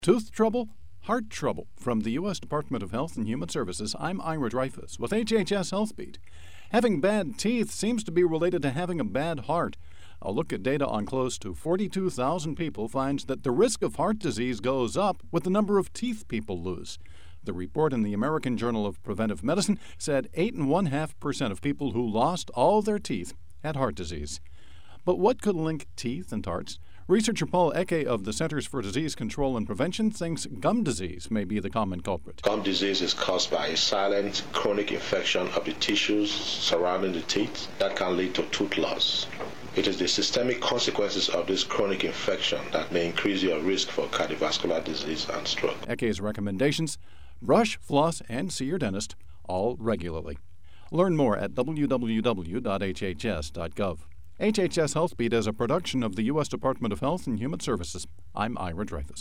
Tooth trouble? Heart trouble? From the U.S. Department of Health and Human Services, I'm Ira Dreyfus with HHS Health Beat. Having bad teeth seems to be related to having a bad heart. A look at data on close to 42,000 people finds that the risk of heart disease goes up with the number of teeth people lose. The report in the American Journal of Preventive Medicine said 8.5% of people who lost all their teeth had heart disease. But what could link teeth and hearts? Researcher Paul Eke of the Centers for Disease Control and Prevention thinks gum disease may be the common culprit. Gum disease is caused by a silent chronic infection of the tissues surrounding the teeth that can lead to tooth loss. It is the systemic consequences of this chronic infection that may increase your risk for cardiovascular disease and stroke. Eke's recommendations: brush, floss, and see your dentist, all regularly. Learn more at www.hhs.gov. HHS Health Beat is a production of the U.S. Department of Health and Human Services. I'm Ira Dreyfus.